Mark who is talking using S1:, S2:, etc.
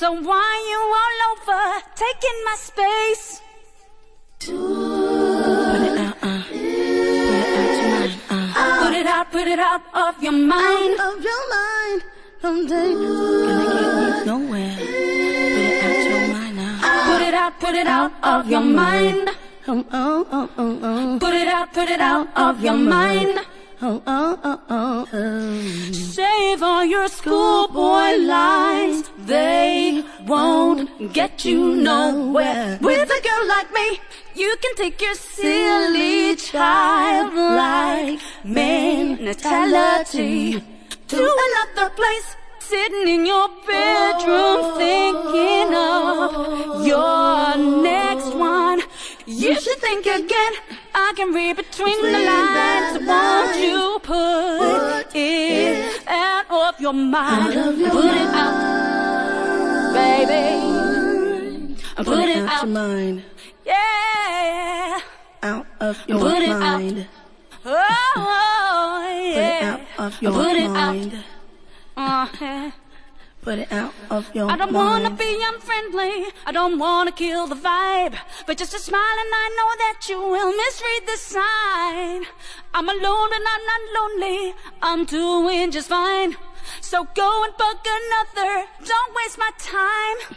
S1: So why you all over taking my space? Put it out, put it out of your mind.
S2: Out of your mind. Someday gonna get me nowhere. Put it out your mind now.
S1: Put it out of your mind. Put it out of your mind. Save all your schoolboy lies. They won't get you nowhere. With a girl like me, you can take your silly childlike mentality to another place, sitting in your bedroom thinking of your next one. You should think again. I can read between the lines. Won't you put it out of your mind? Put it out, baby. Put it out your mind. Yeah.
S2: Out of your mind.
S1: Oh, yeah.
S2: Put it out of your mind. Put it out of your mind.
S1: I don't wanna be unfriendly, I don't wanna kill the vibe, but just a smile and I know that you will misread the sign. I'm alone but I'm not lonely, I'm doing just fine. So go and fuck another, don't waste my time.